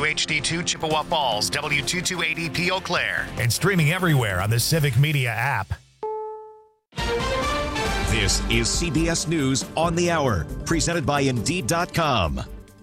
WHD2 Chippewa Falls, W228EP Eau Claire. And streaming everywhere on the Civic Media app. This is CBS News on the Hour, presented by Indeed.com.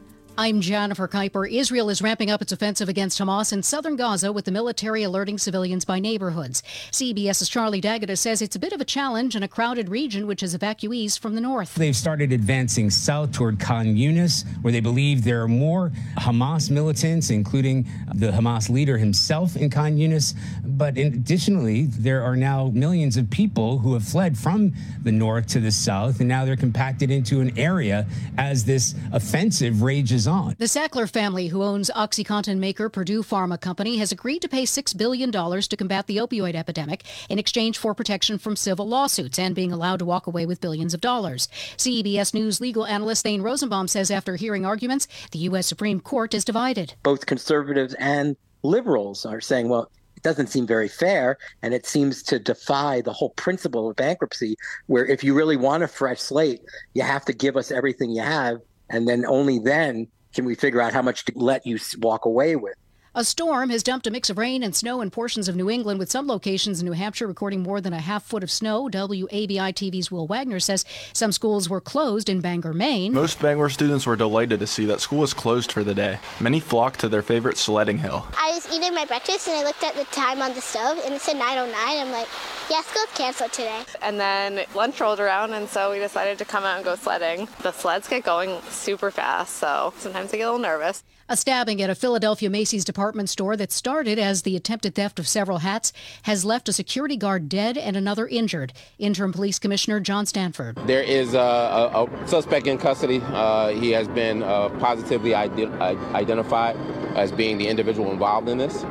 I'm Jennifer Kuiper. Israel is ramping up its offensive against Hamas in southern Gaza, with the military alerting civilians by neighborhoods. CBS's Charlie D'Agata says it's a bit of a challenge in a crowded region which has evacuees from the north. They've started advancing south toward Khan Yunis, where they believe there are more Hamas militants, including the Hamas leader himself in Khan Yunis. But additionally, there are now millions of people who have fled from the north to the south, and now they're compacted into an area as this offensive rages on. The Sackler family, who owns OxyContin maker Purdue Pharma Company, has agreed to pay $6 billion to combat the opioid epidemic in exchange for protection from civil lawsuits and being allowed to walk away with billions of dollars. CBS News legal analyst Thane Rosenbaum says after hearing arguments, the U.S. Supreme Court is divided. Both conservatives and liberals are saying, well, it doesn't seem very fair, and it seems to defy the whole principle of bankruptcy, where if you really want a fresh slate, you have to give us everything you have, and then only then can we figure out how much to let you walk away with. A storm has dumped a mix of rain and snow in portions of New England, with some locations in New Hampshire recording more than a half foot of snow. WABI TV's Will Wagner says some schools were closed in Bangor, Maine. Most Bangor students were delighted to see that school was closed for the day. Many flocked to their favorite sledding hill. I was eating my breakfast and I looked at the time on the stove and it said 9:09. I'm like, yeah, school's canceled today. And then lunch rolled around, and so we decided to come out and go sledding. The sleds get going super fast, so sometimes I get a little nervous. A stabbing at a Philadelphia Macy's department store that started as the attempted theft of several hats has left a security guard dead and another injured. Interim Police Commissioner John Stanford. There is a suspect in custody. He has been positively identified as being the individual involved in this,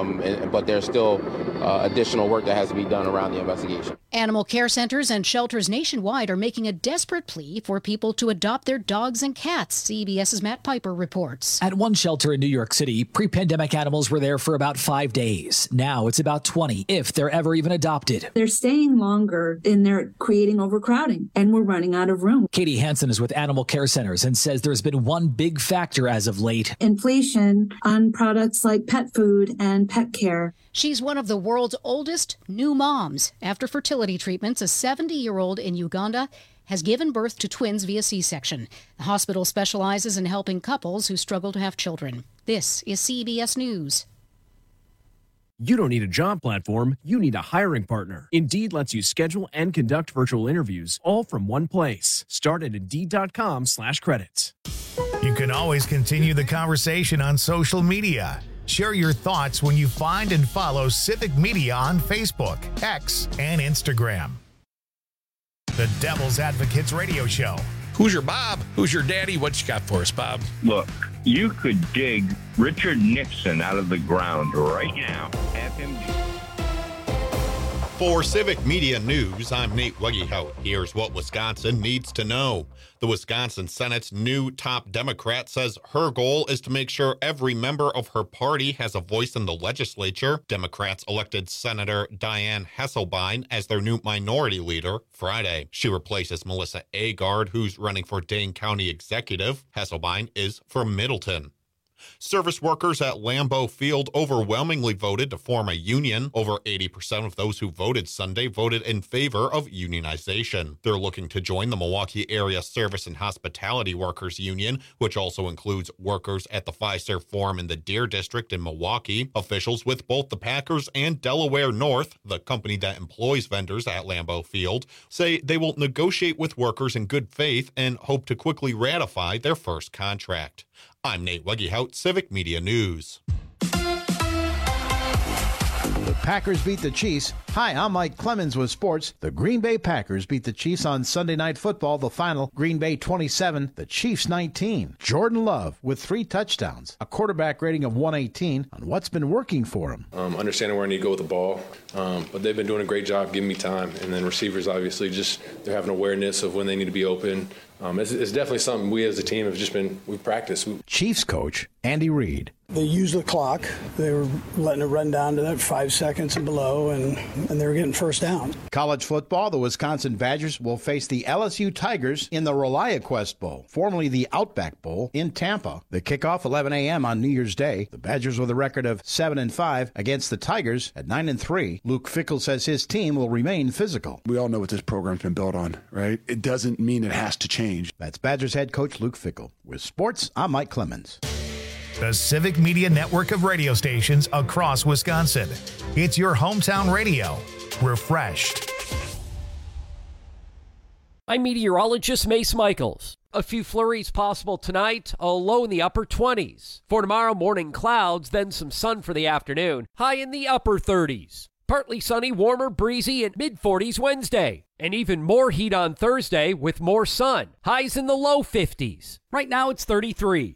but there's still additional work that has to be done around the investigation. Animal care centers and shelters nationwide are making a desperate plea for people to adopt their dogs and cats. CBS's Matt Piper reports. At one shelter in New York City, pre-pandemic animals were there for about 5 days. Now it's about 20, if they're ever even adopted. They're staying longer and they're creating overcrowding, and we're running out of room. Katie Hansen is with Animal Care Centers and says there's been one big factor as of late. Inflation on products like pet food and pet care. She's one of the world's oldest new moms. After fertility treatments, a 70-year-old in Uganda has given birth to twins via C-section. The hospital specializes in helping couples who struggle to have children. This is CBS News. You don't need a job platform, you need a hiring partner. Indeed lets you schedule and conduct virtual interviews all from one place. Start at Indeed.com/credits. You can always continue the conversation on social media. Share your thoughts when you find and follow Civic Media on Facebook, X, and Instagram. The Devil's Advocates Radio Show. Who's your Bob? Who's your daddy? What you got for us, Bob? Look, you could dig Richard Nixon out of the ground right now. Have him do. For Civic Media News, I'm Nate Weggehout. Here's what Wisconsin needs to know. The Wisconsin Senate's new top Democrat says her goal is to make sure every member of her party has a voice in the legislature. Democrats elected Senator Diane Hesselbein as their new minority leader Friday. She replaces Melissa Agard, who's running for Dane County Executive. Hesselbein is from Middleton. Service workers at Lambeau Field overwhelmingly voted to form a union. Over 80% of those who voted Sunday voted in favor of unionization. They're looking to join the Milwaukee Area Service and Hospitality Workers Union, which also includes workers at the Fiserv Forum in the Deer District in Milwaukee. Officials with both the Packers and Delaware North, the company that employs vendors at Lambeau Field, say they will negotiate with workers in good faith and hope to quickly ratify their first contract. I'm Nate Weggehout, Civic Media News. The Packers beat the Chiefs. Hi, I'm Mike Clemens with sports. The Green Bay Packers beat the Chiefs on Sunday Night Football. The final, Green Bay 27, the Chiefs 19. Jordan Love with 3 touchdowns, a quarterback rating of 118 on what's been working for him. Understanding where I need to go with the ball, but they've been doing a great job giving me time. And then receivers, obviously, they're having awareness of when they need to be open. It's definitely something we as a team have we've practiced. Chiefs coach Andy Reid. They used the clock. They were letting it run down to that 5 seconds and below, and they were getting first down. College football, the Wisconsin Badgers will face the LSU Tigers in the ReliaQuest Bowl, formerly the Outback Bowl, in Tampa. The kickoff 11 a.m. on New Year's Day. The Badgers with a record of 7-5 against the Tigers at 9-3. Luke Fickell says his team will remain physical. We all know what this program's been built on, right? It doesn't mean it has to change. That's Badgers head coach Luke Fickell. With sports, I'm Mike Clemens. The Civic Media network of radio stations across Wisconsin. It's your hometown radio. Refreshed. I'm meteorologist Mace Michaels. A few flurries possible tonight, a low in the upper 20s. For tomorrow, morning clouds, then some sun for the afternoon, high in the upper 30s. Partly sunny, warmer, breezy, and mid-40s Wednesday. And even more heat on Thursday with more sun. Highs in the low 50s. Right now it's 33.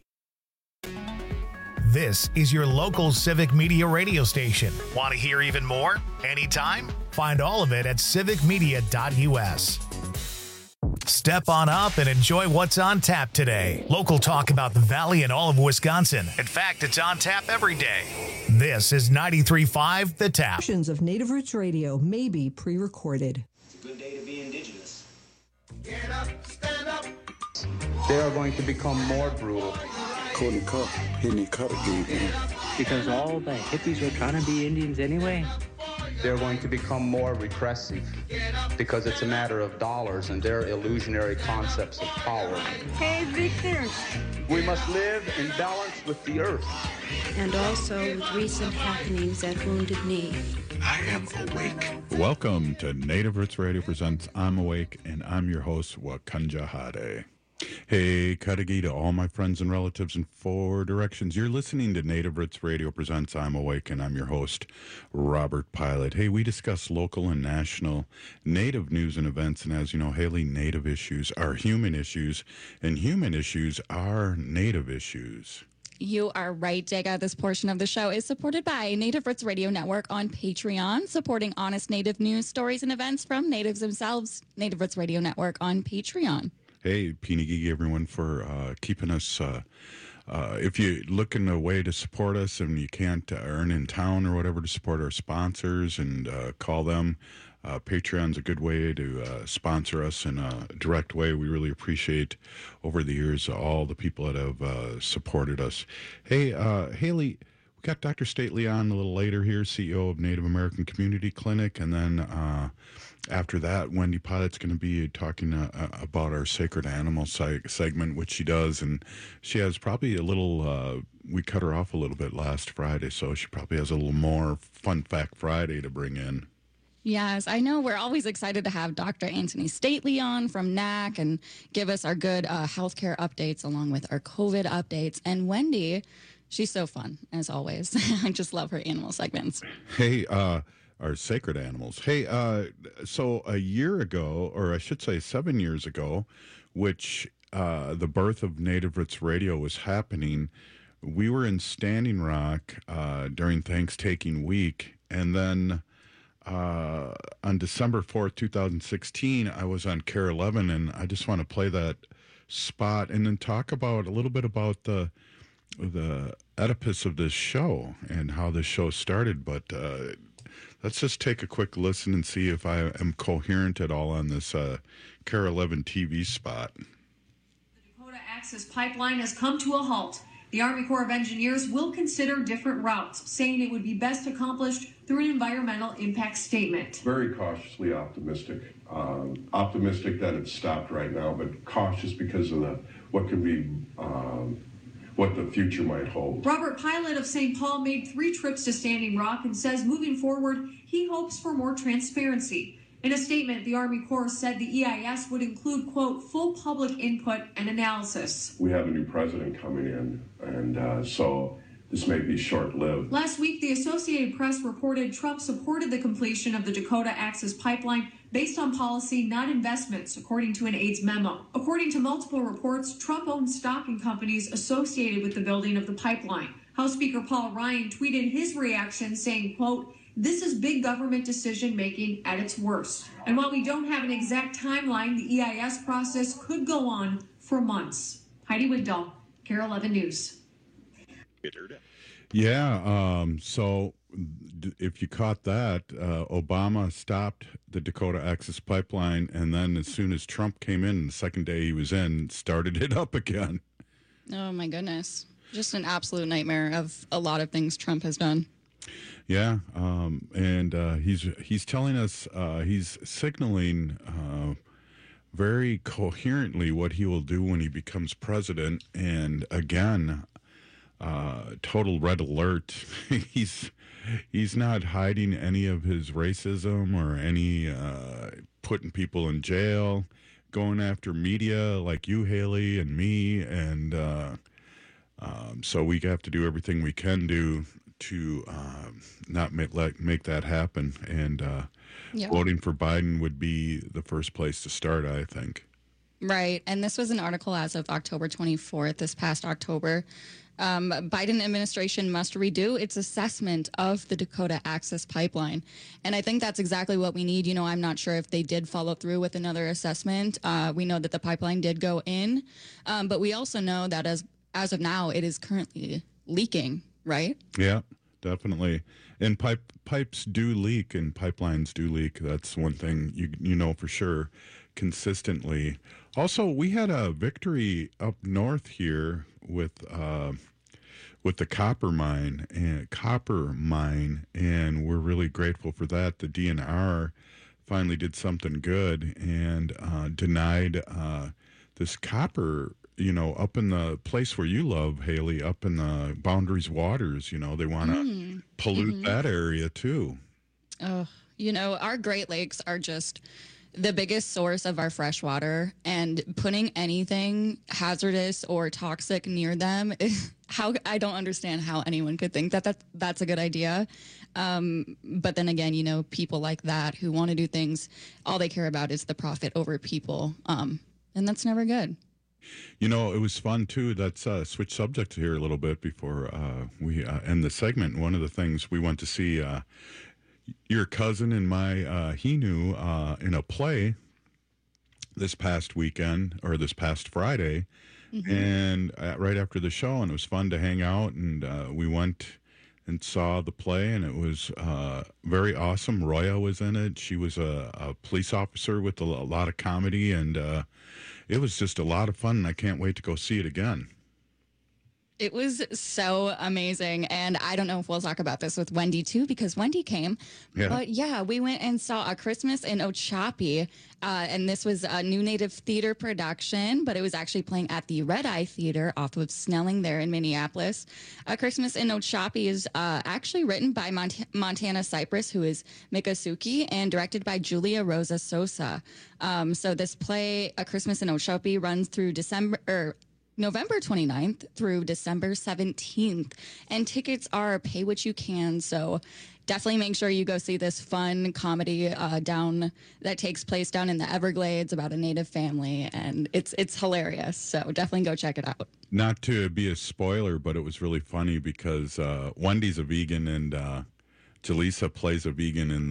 This is your local Civic Media radio station. Want to hear even more? Anytime? Find all of it at civicmedia.us. Step on up and enjoy what's on tap today. Local talk about the Valley and all of Wisconsin. In fact, it's on tap every day. This is 93.5 The Tap. Portions of Native Roots Radio may be pre-recorded. It's a good day to be indigenous. Get up, stand up. They are going to become more brutal. Because all the hippies were trying to be Indians anyway. They're going to become more repressive because it's a matter of dollars and their illusionary concepts of power. Hey, Victor. We must live in balance with the earth. And also with recent happenings at Wounded Knee. I am awake. Welcome to Native Roots Radio presents I'm Awake, and I'm your host, Wakanja Hade. Hey, Kadagi to all my friends and relatives in 4 directions. You're listening to Native Roots Radio presents I'm Awake, and I'm your host, Robert Pilot. Hey, we discuss local and national Native news and events, and as you know, Haley, Native issues are human issues, and human issues are Native issues. You are right, Jega. This portion of the show is supported by Native Roots Radio Network on Patreon, supporting honest Native news, stories, and events from Natives themselves. Native Roots Radio Network on Patreon. Hey, Pinigigi, everyone, for keeping us. If you're looking a way to support us and you can't earn in town or whatever to support our sponsors and call them, Patreon's a good way to sponsor us in a direct way. We really appreciate over the years all the people that have supported us. Hey, Haley, we got Dr. Stately on a little later here, CEO of Native American Community Clinic, and then after that, Wendy Pilot's going to be talking about our sacred animal segment, which she does, and she has probably a little, we cut her off a little bit last Friday, so she probably has a little more Fun Fact Friday to bring in. Yes, I know. We're always excited to have Dr. Anthony Stately on from NAC and give us our good healthcare updates along with our COVID updates. And Wendy, she's so fun, as always. I just love her animal segments. Hey, our sacred animals. Hey, so a year ago, or I should say 7 years ago, which the birth of Native Roots Radio was happening, we were in Standing Rock during Thanksgiving week, and then on December 4th, 2016, I was on KARE 11, and I just want to play that spot and then talk about a little bit about the Oedipus of this show and how this show started, but let's just take a quick listen and see if I am coherent at all on this KARE 11 TV spot. The Dakota Access Pipeline has come to a halt. The Army Corps of Engineers will consider different routes, saying it would be best accomplished through an environmental impact statement. Very cautiously optimistic. Optimistic that it's stopped right now, but cautious because of what the future might hold. Robert Pilot of St. Paul made 3 trips to Standing Rock and says moving forward, he hopes for more transparency. In a statement, the Army Corps said the EIS would include, quote, full public input and analysis. We have a new president coming in, and so this may be short-lived. Last week, the Associated Press reported Trump supported the completion of the Dakota Access Pipeline based on policy, not investments, according to an aides memo. According to multiple reports, Trump owned stock in companies associated with the building of the pipeline. House Speaker Paul Ryan tweeted his reaction saying, quote, This is big government decision making at its worst. And while we don't have an exact timeline, the EIS process could go on for months. Heidi Wigdahl, KARE 11 News. Yeah, so if you caught that, Obama stopped the Dakota Access Pipeline, and then as soon as Trump came in, the second day he was in, started it up again. Oh, my goodness. Just an absolute nightmare of a lot of things Trump has done. Yeah, and he's telling us, he's signaling very coherently what he will do when he becomes president, and again, total red alert. He's not hiding any of his racism or any putting people in jail, going after media like you, Haley, and me, and so we have to do everything we can do to not make that happen. And voting for Biden would be the first place to start, I think. Right. And this was an article as of October 24th, this past October. Biden administration must redo its assessment of the Dakota Access Pipeline. And I think that's exactly what we need. You know, I'm not sure if they did follow through with another assessment. We know that the pipeline did go in, but we also know that as of now, it is currently leaking, right? Yeah, definitely. And pipes do leak and pipelines do leak. That's one thing you know for sure consistently. Also, we had a victory up north here with the copper mine, and we're really grateful for that. The DNR finally did something good and denied this copper, you know, up in the place where you love, Haley, up in the Boundaries waters. You know, they want to pollute that area too. Oh, you know, our Great Lakes are just the biggest source of our fresh water, and putting anything hazardous or toxic near them, I don't understand how anyone could think that that's a good idea. But then again, you know, people like that who want to do things, all they care about is the profit over people. And that's never good. You know, it was fun too. Let's switch subjects here a little bit before we end the segment. One of the things we went to see your cousin and my Hinu in a play this past weekend, or this past Friday, and right after the show, and it was fun to hang out, and we went and saw the play, and it was very awesome. Roya was in it. She was a police officer with a lot of comedy, and it was just a lot of fun, and I can't wait to go see it again. It was so amazing. And I don't know if we'll talk about this with Wendy too, because Wendy came. Yeah. But yeah, we went and saw A Christmas in Ochapi. And this was a New Native Theater production, but it was actually playing at the Red Eye Theater off of Snelling there in Minneapolis. A Christmas in Ochapi is actually written by Montana Cypress, who is Miccosukee, and directed by Julia Rosa Sosa. So this play, A Christmas in Ochapi, runs through November 29th through December 17th. And tickets are pay what you can. So definitely make sure you go see this fun comedy that takes place down in the Everglades about a Native family. And it's hilarious. So definitely go check it out. Not to be a spoiler, but it was really funny because Wendy's a vegan, and Jaleesa plays a vegan in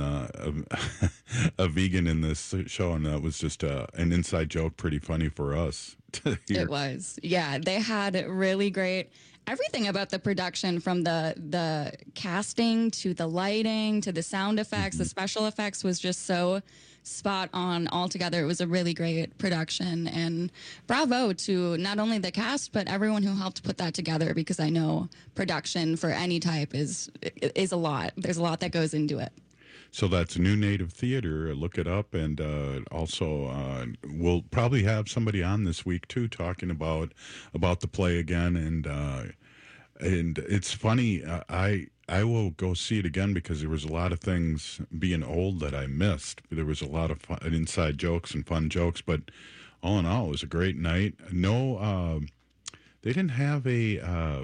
a vegan in this show, and that was just an inside joke, pretty funny for us to hear. It was, yeah. They had really great everything about the production, from the casting to the lighting to the sound effects. The special effects was just so spot on altogether. It was a really great production, and bravo to not only the cast but everyone who helped put that together, because I know production for any type is a lot. There's a lot that goes into it. So that's New Native Theater. Look it up, and also we'll probably have somebody on this week too talking about the play again. And it's funny. I will go see it again because there was a lot of things, being old, that I missed. There was a lot of fun, inside jokes and fun jokes, but all in all, it was a great night. No, they didn't have a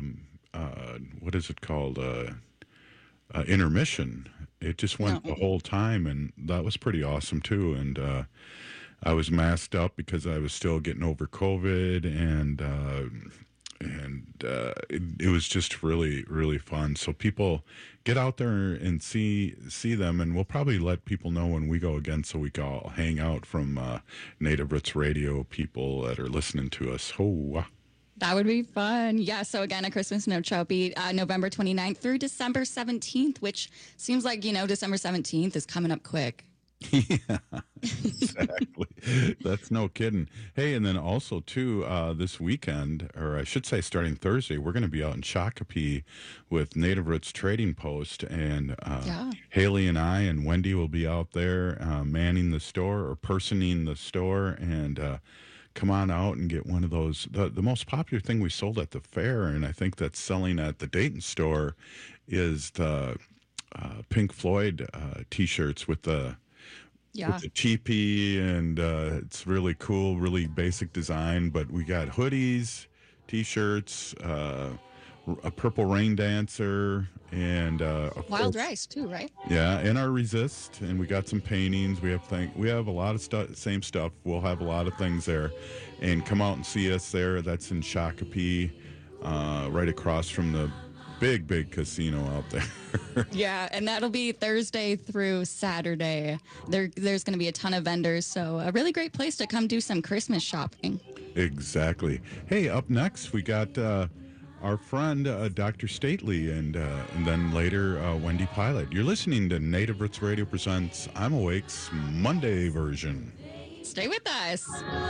what is it called? Intermission. It just went the whole time, and that was pretty awesome too. And I was masked up because I was still getting over COVID, and it was just really, really fun. So people get out there and see them, and we'll probably let people know when we go again, so we can all hang out from Native Roots Radio people that are listening to us. Oh, that would be fun. Yeah, so again, a Christmas No Trout Beat, November 29th through December 17th, which seems like, December 17th is coming up quick. Yeah, exactly. That's no kidding. Hey, and then also, too, this weekend, or I should say starting Thursday, we're going to be out in Shakopee with Native Roots Trading Post, and Haley and I and Wendy will be out there manning the store or personing the store, and come on out and get one of those. The most popular thing we sold at the fair, and I think that's selling at the Dayton store, is the Pink Floyd T-shirts with the teepee, and it's really cool, really basic design. But we got hoodies, T-shirts, a Purple Rain Dancer, and Wild Rice too, right? Yeah, and our Resist, and we got some paintings. We have a lot of stuff, same stuff. We'll have a lot of things there, and come out and see us there. That's in Shakopee, right across from the big casino out there. Yeah, and that'll be Thursday through Saturday. There's going to be a ton of vendors, so a really great place to come do some Christmas shopping. Exactly. Hey, up next we got our friend Dr. Stately, and then later Wendy Pilot. You're listening to Native Roots Radio presents I'm Awake's Monday version. Stay with us.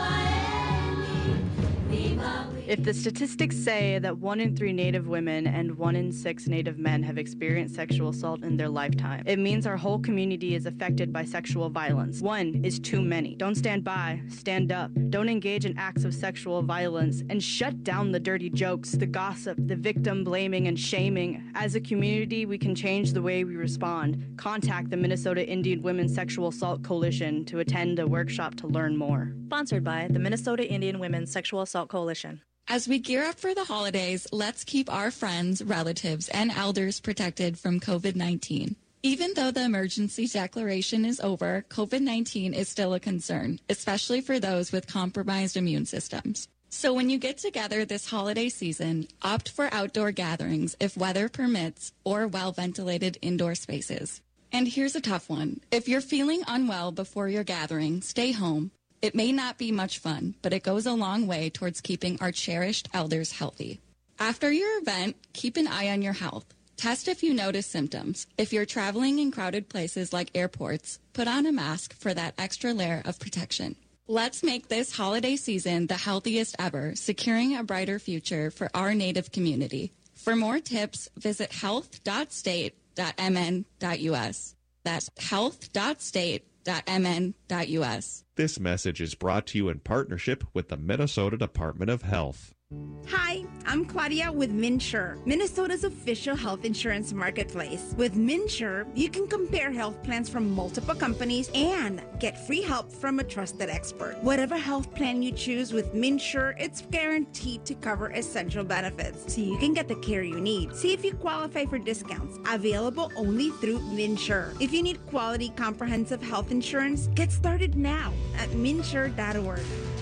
If the statistics say that 1 in 3 Native women and 1 in 6 Native men have experienced sexual assault in their lifetime, it means our whole community is affected by sexual violence. 1 is too many. Don't stand by, stand up. Don't engage in acts of sexual violence, and shut down the dirty jokes, the gossip, the victim blaming and shaming. As a community, we can change the way we respond. Contact the Minnesota Indian Women's Sexual Assault Coalition to attend a workshop to learn more. Sponsored by the Minnesota Indian Women's Sexual Assault Coalition. As we gear up for the holidays, let's keep our friends, relatives, and elders protected from COVID-19. Even though the emergency declaration is over, COVID-19 is still a concern, especially for those with compromised immune systems. So when you get together this holiday season, opt for outdoor gatherings if weather permits or well-ventilated indoor spaces. And here's a tough one. If you're feeling unwell before your gathering, stay home. It may not be much fun, but it goes a long way towards keeping our cherished elders healthy. After your event, keep an eye on your health. Test if you notice symptoms. If you're traveling in crowded places like airports, put on a mask for that extra layer of protection. Let's make this holiday season the healthiest ever, securing a brighter future for our Native community. For more tips, visit health.state.mn.us. That's health.state.mn.us. This message is brought to you in partnership with the Minnesota Department of Health. Hi, I'm Claudia with MNsure, Minnesota's official health insurance marketplace. With MNsure, you can compare health plans from multiple companies and get free help from a trusted expert. Whatever health plan you choose with MNsure, it's guaranteed to cover essential benefits, so you can get the care you need. See if you qualify for discounts, available only through MNsure. If you need quality, comprehensive health insurance, get started now at MNsure.org.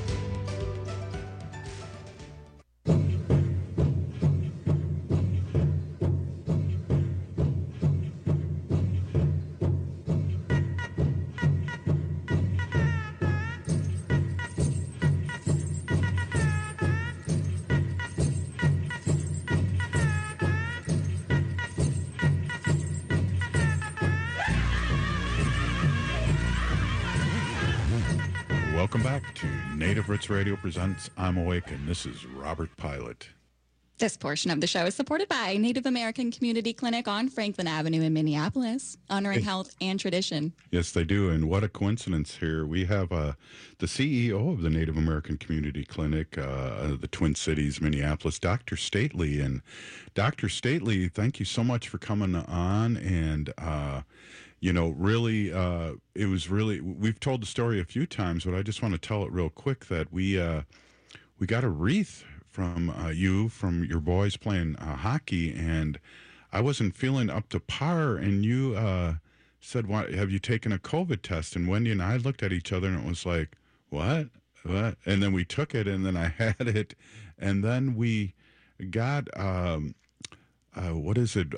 Welcome back to Native Roots Radio presents I'm Awake, and this is Robert Pilot. This portion of the show is supported by Native American Community Clinic on Franklin Avenue in Minneapolis, honoring health and tradition. Yes, they do, and what a coincidence here. We have the CEO of the Native American Community Clinic, the Twin Cities, Minneapolis, Dr. Stately. And Dr. Stately, thank you so much for coming on, and really, it was really, we've told the story a few times, but I just want to tell it real quick that we got a wreath from from your boys playing hockey, and I wasn't feeling up to par, and you said, "What, have you taken a COVID test?" And Wendy and I looked at each other, and it was like, what? And then we took it, and then I had it, and then we got what is it?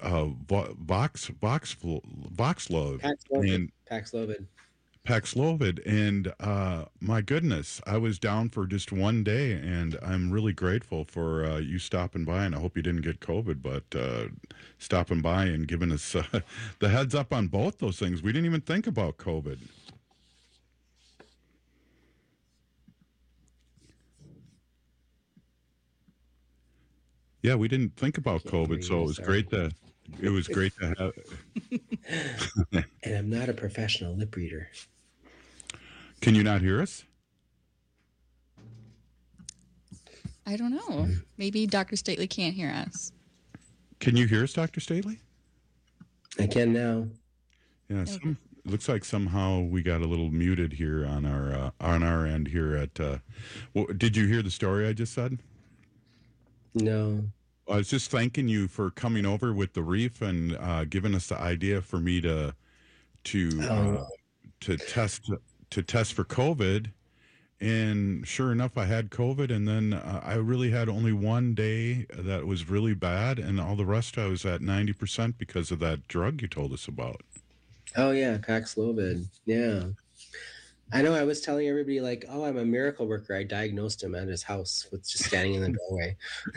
Voxlovid. Paxlovid, and my goodness, I was down for just one day, and I'm really grateful for you stopping by, and I hope you didn't get COVID, but stopping by and giving us the heads up on both those things. We didn't even think about COVID. Yeah, we didn't think about COVID, so it was great to have. And I'm not a professional lip reader. Can you not hear us? I don't know. Maybe Dr. Stately can't hear us. Can you hear us, Dr. Stately? I can now. Yeah, it looks like somehow we got a little muted here on our end here at. Did you hear the story I just said? No. I was just thanking you for coming over with the reef and giving us the idea for me to test for COVID, and sure enough, I had COVID, and then I really had only one day that was really bad, and all the rest I was at 90% because of that drug you told us about. Oh yeah, Paxlovid. Yeah. I know I was telling everybody, like, oh, I'm a miracle worker. I diagnosed him at his house with just standing in the doorway.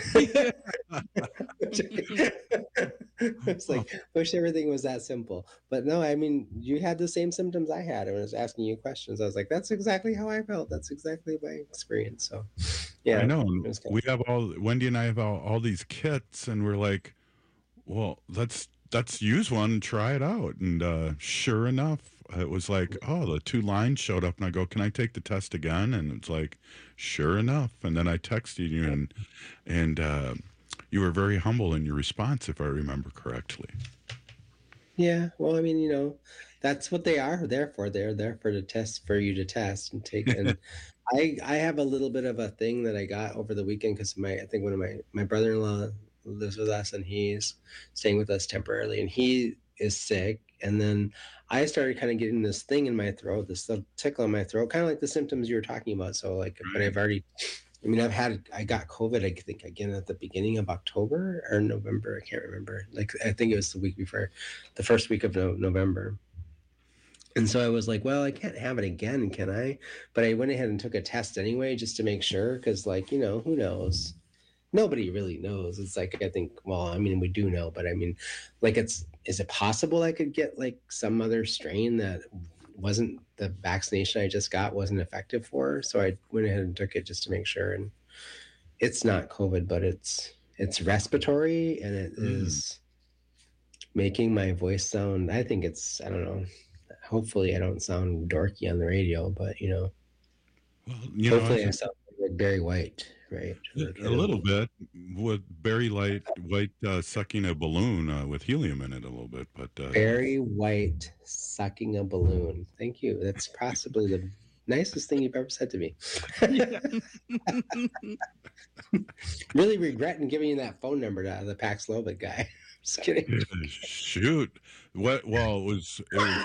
It's like, wish everything was that simple. But no, I mean, you had the same symptoms I had. I was asking you questions. I was like, that's exactly how I felt. That's exactly my experience. So, yeah. I know. We have Wendy and I have all these kits, and we're like, well, let's use one and try it out. And sure enough, it was like, oh, the 2 lines showed up, and I go, can I take the test again? And it's like, sure enough. And then I texted you, and you were very humble in your response, if I remember correctly. Yeah. Well, I mean, that's what they are there for. They're there for you to test and take. And I have a little bit of a thing that I got over the weekend because I think one of my brother-in-law lives with us, and he's staying with us temporarily, and he is sick. And then I started kind of getting this thing in my throat, this little tickle in my throat, kind of like the symptoms you were talking about. So like, but I got COVID, I think, again at the beginning of October or November. I can't remember. Like, I think it was the week before, the first week of November. And so I was like, well, I can't have it again, can I? But I went ahead and took a test anyway, just to make sure. Cause like, who knows? Nobody really knows. It's like, I think, well, I mean, we do know, but I mean, like, is it possible I could get like some other strain that wasn't the vaccination I just got wasn't effective for? So I went ahead and took it just to make sure. And it's not COVID, but it's respiratory, and it is making my voice sound, I think I don't know. Hopefully I don't sound dorky on the radio, but well, hopefully I sound like Barry White. Right, a little bit with Barry White sucking a balloon with helium in it a little bit, but Barry White sucking a balloon. Thank you. That's possibly the nicest thing you've ever said to me. Really regretting giving you that phone number to the Paxlovid guy. Just kidding. Shoot. What? Well, it was.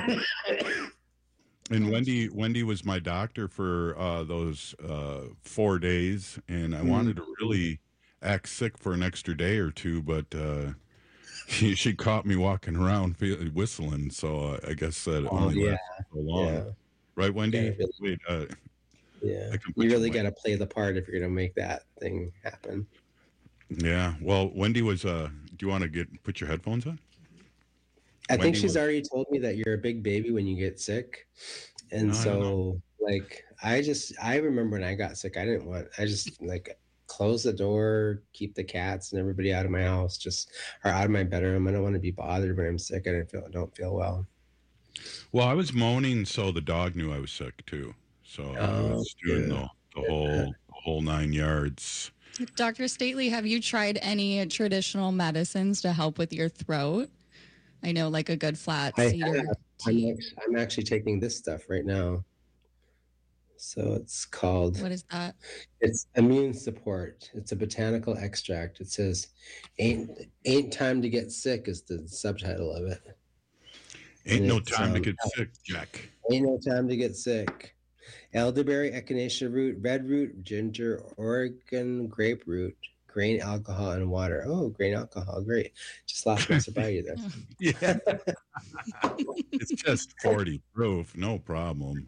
And Wendy was my doctor for those 4 days, and I wanted to really act sick for an extra day or two, but she caught me walking around whistling, so I guess that only lasted so long. Yeah. Right, Wendy? You really got to play the part if you're going to make that thing happen. Yeah. Well, Wendy was. Do you want to put your headphones on? I think she's already told me that you're a big baby when you get sick. And like, I remember when I got sick, I just like close the door, keep the cats and everybody out of my house, or out of my bedroom. I don't want to be bothered when I'm sick. I don't feel well. Well, I was moaning, so the dog knew I was sick too. So I was doing the whole 9 yards. Dr. Stately, have you tried any traditional medicines to help with your throat? I know, like a good flat cedar. I'm actually taking this stuff right now. So it's called... What is that? It's immune support. It's a botanical extract. It says, ain't time to get sick is the subtitle of it. Ain't no time to get sick, Jack. Ain't no time to get sick. Elderberry, echinacea root, red root, ginger, Oregon grape root, grain, alcohol, and water. Oh, grain, alcohol, great. Just lost my sobriety there. Yeah. It's just 40 proof, no problem.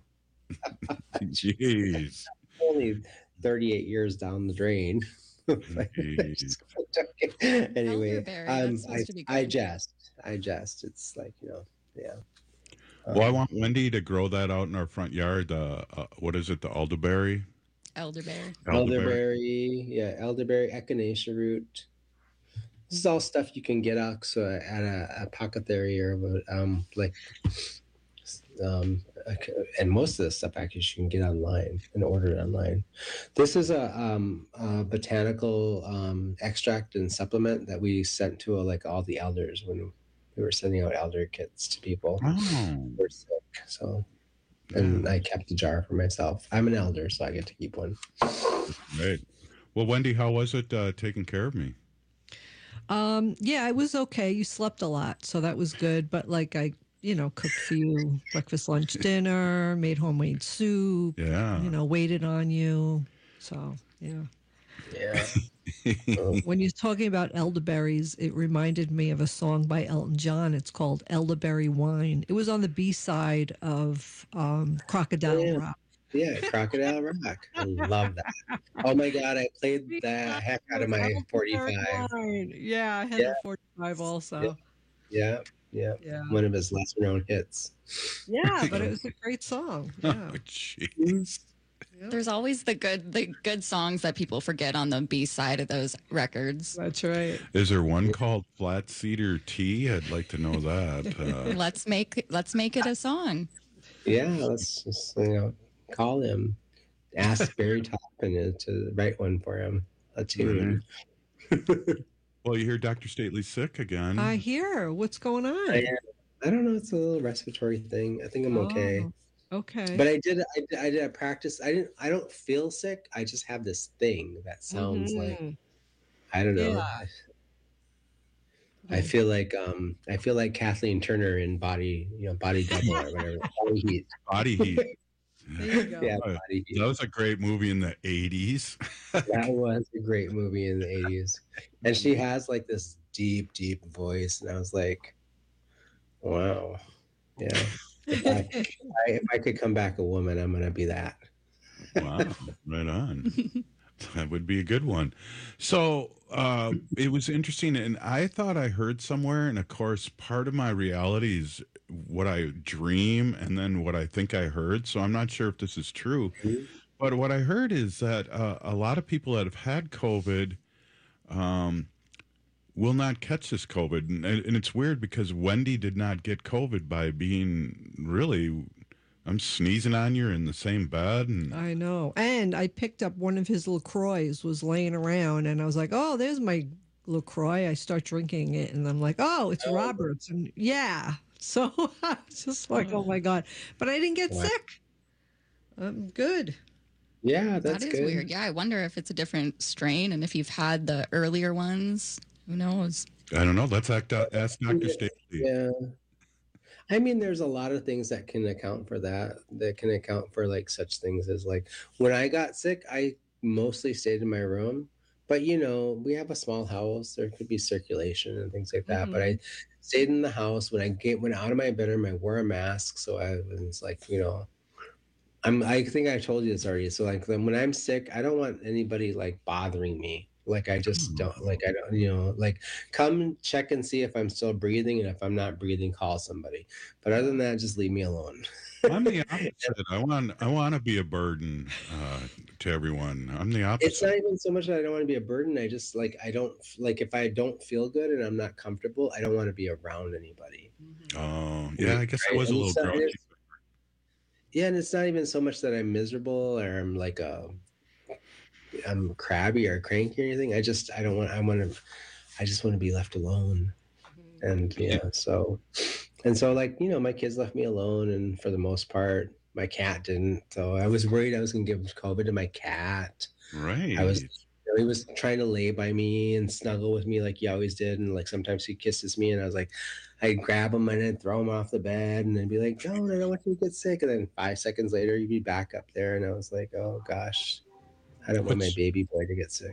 Jeez. Only 38 years down the drain. Anyway, I jest. It's like, yeah. Well, I want Wendy to grow that out in our front yard. What is it? The elderberry? Elderberry, yeah, elderberry, echinacea root. This is all stuff you can get at a apothecary or and most of this stuff actually you can get online and order it online. This is a botanical extract and supplement that we sent to all the elders when we were sending out elder kits to people who were sick. So, and I kept the jar for myself. I'm an elder, so I get to keep one. Right. Well, Wendy, how was it taking care of me? Yeah, it was okay. You slept a lot, so that was good. But I cooked for you breakfast, lunch, dinner, made homemade soup. Yeah. Waited on you. So, yeah. Yeah. When you're talking about elderberries, it reminded me of a song by Elton John. It's called Elderberry Wine. It was on the B-side of Crocodile Rock. Yeah, Crocodile Rock. I love that. Oh my God, I played the heck out of my 45. Yeah, I had the 45 also. Yeah. One of his lesser known hits. Yeah, but it was a great song. Yeah. Oh, jeez. There's always the good songs that people forget on the B side of those records. That's right. Is there one called Flat Cedar Tea? I'd like to know that. Let's make it a song. Yeah, let's just call him, ask Barry Toppin to write one for him, a tune. Well, you hear Dr. Stately's sick again. I hear. What's going on? I don't know. It's a little respiratory thing. I think I'm okay. Okay. But I did a practice. I don't feel sick. I just have this thing that sounds like, I don't know. Yeah. I feel like Kathleen Turner in Body Double or whatever. Body Heat. There you go. Yeah, Body Heat. That was a great movie in the 80s. That was a great movie in the 80s. And she has this deep, deep voice. And I was like, wow. Yeah. If I could come back a woman, I'm going to be that. Wow. Right on. That would be a good one. So it was interesting. And I thought I heard somewhere, and of course, part of my reality is what I dream and then what I think I heard. So I'm not sure if this is true. Mm-hmm. But what I heard is that a lot of people that have had COVID will not catch this COVID. And it's weird because Wendy did not get COVID by being really, I'm sneezing on you in the same bed. And I know. And I picked up one of his LaCroix, was laying around, and I was like, oh, there's my LaCroix. I start drinking it, and I'm like, oh, it's Robert's. And yeah. So I was just like, oh my God. But I didn't get sick. I'm good. Yeah, that's good. Weird. Yeah, I wonder if it's a different strain and if you've had the earlier ones. Who knows? I don't know. Let's ask Dr. Staley. Yeah. I mean, there's a lot of things that can account for that. That can account for such things as when I got sick, I mostly stayed in my room. But we have a small house. There could be circulation and things like that. Mm-hmm. But I stayed in the house. When I went out of my bedroom, I wore a mask. So I was I think I told you this already. So when I'm sick, I don't want anybody bothering me. I just don't come check and see if I'm still breathing, and if I'm not breathing, call somebody. But other than that, just leave me alone. I'm the opposite. I want to be a burden to everyone. I'm the opposite. It's not even so much that I don't want to be a burden. I just I don't if I don't feel good and I'm not comfortable, I don't want to be around anybody. Oh yeah, I guess I was a little grouchy. Yeah, and it's not even so much that I'm miserable or I'm I'm crabby or cranky or anything. I just want to be left alone. And so my kids left me alone, and for the most part my cat didn't. So I was worried I was going to give COVID to my cat. Right. He was trying to lay by me and snuggle with me like he always did, and sometimes he kisses me, and I was like, I'd grab him and I'd throw him off the bed and then be like, no, I don't want you to get sick. And then 5 seconds later, he'd be back up there, and I was like, oh gosh, I don't want my baby boy to get sick.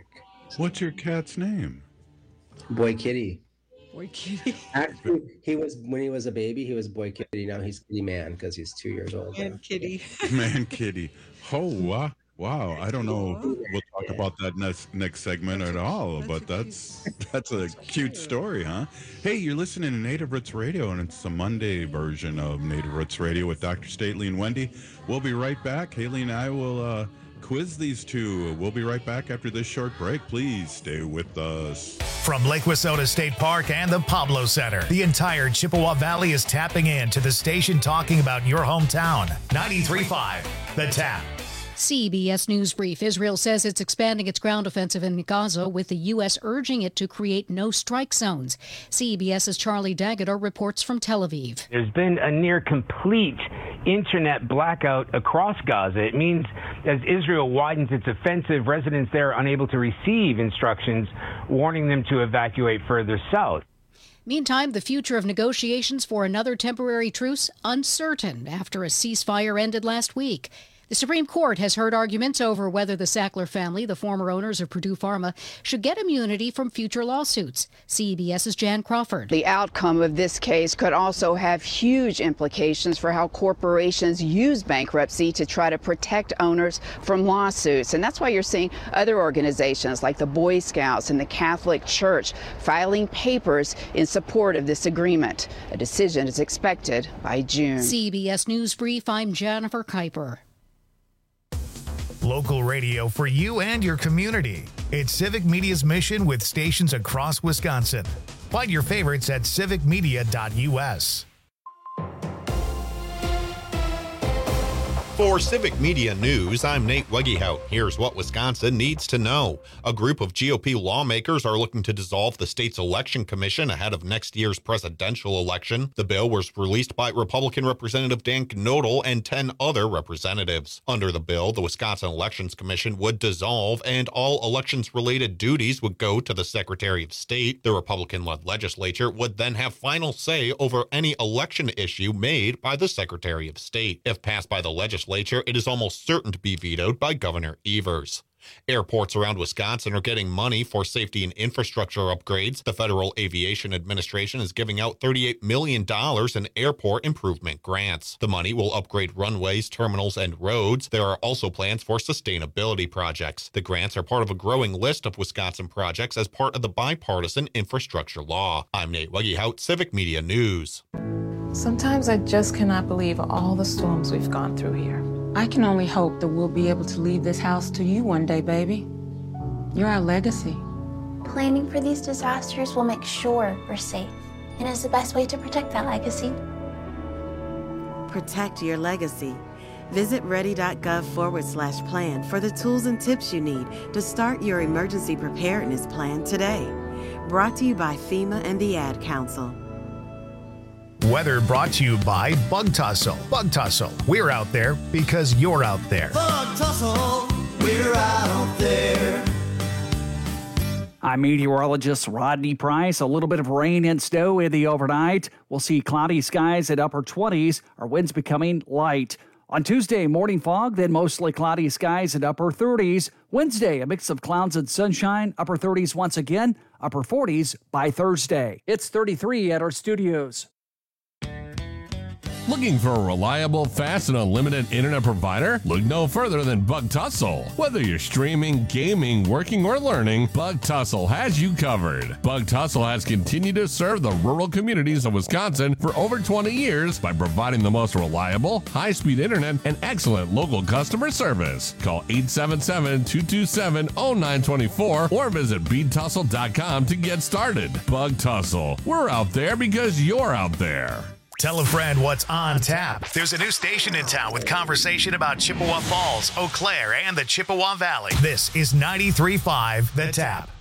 What's your cat's name? Boy Kitty. Boy Kitty. Actually, when he was a baby, he was Boy Kitty. Now he's Kitty Man because he's 2 years old. Man Kitty. Man Kitty. Oh, wow. I don't know. We'll talk about that next segment at all, but that's a cute story, huh? Hey, you're listening to Native Roots Radio, and it's the Monday version of Native Roots Radio with Dr. Stately and Wendy. We'll be right back. Haley and I will quiz these two. We'll be right back after this short break. Please stay with us. From Lake Wissota State Park and the Pablo Center, the entire Chippewa Valley is tapping in to the station talking about your hometown. 93.5, The Tap. CBS News Brief. Israel says it's expanding its ground offensive in Gaza, with the U.S. urging it to create no-strike zones. CBS's Charlie D'Agata reports from Tel Aviv. There's been a near complete internet blackout across Gaza. It means as Israel widens its offensive, residents there are unable to receive instructions warning them to evacuate further south. Meantime, the future of negotiations for another temporary truce uncertain after a ceasefire ended last week. The Supreme Court has heard arguments over whether the Sackler family, the former owners of Purdue Pharma, should get immunity from future lawsuits. CBS's Jan Crawford. The outcome of this case could also have huge implications for how corporations use bankruptcy to try to protect owners from lawsuits. And that's why you're seeing other organizations like the Boy Scouts and the Catholic Church filing papers in support of this agreement. A decision is expected by June. CBS News Brief, I'm Jennifer Kuiper. Local radio for you and your community. It's Civic Media's mission with stations across Wisconsin. Find your favorites at civicmedia.us. For Civic Media News, I'm Nate Wegehout. Here's what Wisconsin needs to know. A group of GOP lawmakers are looking to dissolve the state's election commission ahead of next year's presidential election. The bill was released by Republican Representative Dan Knodel and 10 other representatives. Under the bill, the Wisconsin Elections Commission would dissolve and all elections-related duties would go to the Secretary of State. The Republican-led legislature would then have final say over any election issue made by the Secretary of State. If passed by the legislature, it is almost certain to be vetoed by Governor Evers. Airports around Wisconsin are getting money for safety and infrastructure upgrades. The Federal Aviation Administration is giving out $38 million in airport improvement grants. The money will upgrade runways, terminals, and roads. There are also plans for sustainability projects. The grants are part of a growing list of Wisconsin projects as part of the bipartisan infrastructure law. I'm Nate Wegehout, Civic Media News. Sometimes I just cannot believe all the storms we've gone through here. I can only hope that we'll be able to leave this house to you one day, baby. You're our legacy. Planning for these disasters will make sure we're safe, and is the best way to protect that legacy. Protect your legacy. Visit ready.gov/plan for the tools and tips you need to start your emergency preparedness plan today. Brought to you by FEMA and the Ad Council. Weather brought to you by Bug Tussle. Bug Tussle, we're out there because you're out there. Bug Tussle, we're out there. I'm meteorologist Rodney Price. A little bit of rain and snow in the overnight. We'll see cloudy skies at upper 20s. Our winds becoming light. On Tuesday, morning fog, then mostly cloudy skies at upper 30s. Wednesday, a mix of clouds and sunshine, upper 30s once again, upper 40s by Thursday. It's 33 at our studios. Looking for a reliable, fast, and unlimited internet provider? Look no further than Bug Tussle. Whether you're streaming, gaming, working, or learning, Bug Tussle has you covered. Bug Tussle has continued to serve the rural communities of Wisconsin for over 20 years by providing the most reliable, high-speed internet and excellent local customer service. Call 877-227-0924 or visit beadtussle.com to get started. Bug Tussle. We're out there because you're out there. Tell a friend what's on tap. There's a new station in town with conversation about Chippewa Falls, Eau Claire, and the Chippewa Valley. This is 93.5 The Tap.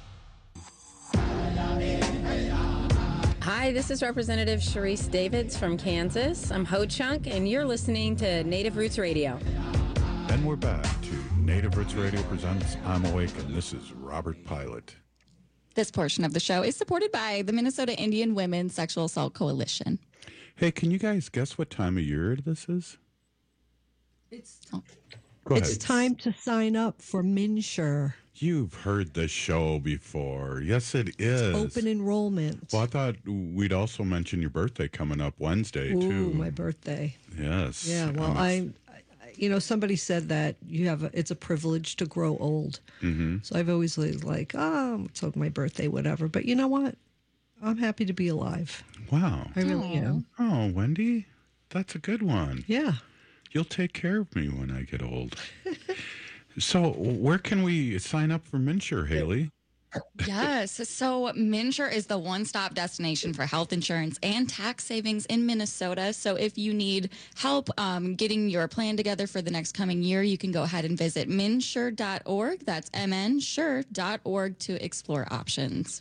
Hi, this is Representative Sharice Davids from Kansas. I'm Ho Chunk, and you're listening to Native Roots Radio. And we're back to Native Roots Radio presents I'm Awake, and this is Robert Pilot. This portion of the show is supported by the Minnesota Indian Women's Sexual Assault Coalition. Hey, can you guys guess what time of year this is? It's time to sign up for MNsure. You've heard this show before. Yes, it is. Open enrollment. Well, I thought we'd also mention your birthday coming up Wednesday, too. My birthday. Yes. Yeah, well, somebody said that it's a privilege to grow old. Mm-hmm. So I've always like, it's my birthday, whatever. But you know what? I'm happy to be alive. Wow. I really am. Oh, Wendy, that's a good one. Yeah. You'll take care of me when I get old. So where can we sign up for MNsure, Haley? Yes. So MNsure is the one-stop destination for health insurance and tax savings in Minnesota. So if you need help getting your plan together for the next coming year, you can go ahead and visit mnsure.org. That's mnsure.org to explore options.